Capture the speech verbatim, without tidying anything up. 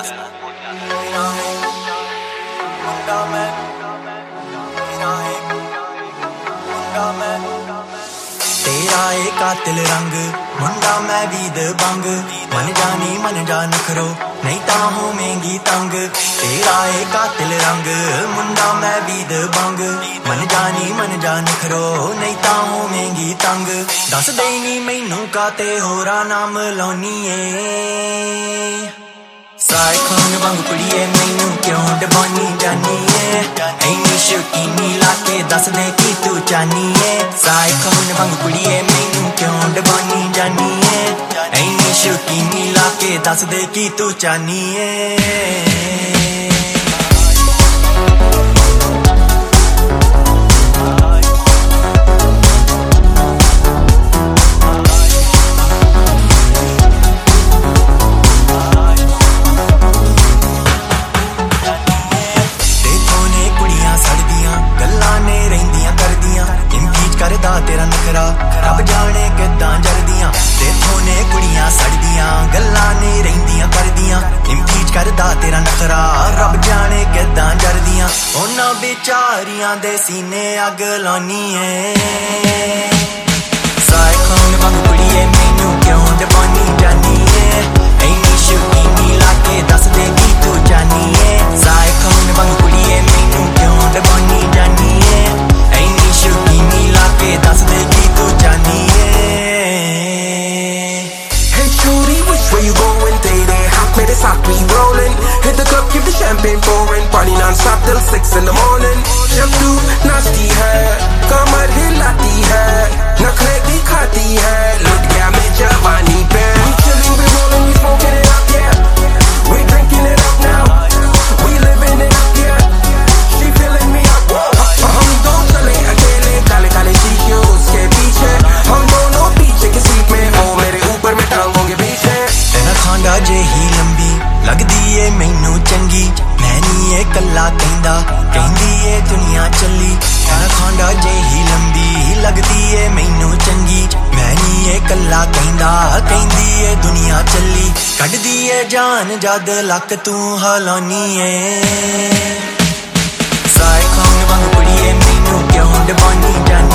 तेरा ए कातिल रंग मुंडा मैं भी दबंग मन जानी मन जा नखरो नहीं ता होवेंगी तंग तेरा ए कातिल रंग मुंडा मैं भी दबंग मन जानी मन जा नखरो नहीं ता होवेंगी तंग दस देनी मैनू काते होरा नाम लाउनी ए साए खून वांग कुड़िए मैनू क्यों डबानी जानी है ऐनी शौकीनी लाके दस दे की तू चाहनी है साए खून वांग कुड़िए मैनू क्यों डबानी जानी है ऐनी शौकीनी लाके दस दे की तू चाहनी है तेरा नखरा रब जाने किदां जरदियां तेथों ने कुड़ियां सड़दियां गल्लां नहीं रहिंदियां करदियां इम्पीच करदा तेरा नखरा रब जाने किदां जरदियां उन्हां बेचारियां दे सीने अग लानी है साए खून वांग कुड़िए मैनू क्यों डबानी जानी है ऐनी शौकीनी लाके दस दे की तू जानी है साए खून वांग कुड़िए मैनू क्यों डबानी जानी है ऐनी शौकीनी लाके दस दे की तू जानी है Hey shorty, which way you going? Day day hot, made it sock, we rolling. Hit the club, keep the champagne pouring. Party non-stop till six in the morning. जब तू नाचती है कमर हिलाती है नखरे दिखाती है लुट गया मैं जवानी पे We chilling, we rolling, we smoking it up, yeah We drinking it up now We living it up, yeah She filling me up, whoa हम दो चले अकेले काले काले शीशे उसके पीछे हम दोनों पीछे की सीट में ओ मेरे ऊपर में टांगों के पीछे तेरा खांडा जे ही लंबी लगदी ए मैनू चंगी मैं नी ए कल्ला कहंदा कहंदी ए दुनिया चली तेरा खांडा जे ही लंबी लगदी ए मैनू चंगी मैं नी ए कल्ला कहंदा कहंदी ए दुनिया चली कड्डदी ए जान जद लक तू हलानी ए साए खून वांग कुड़िए मैनू क्यों डबानी जानी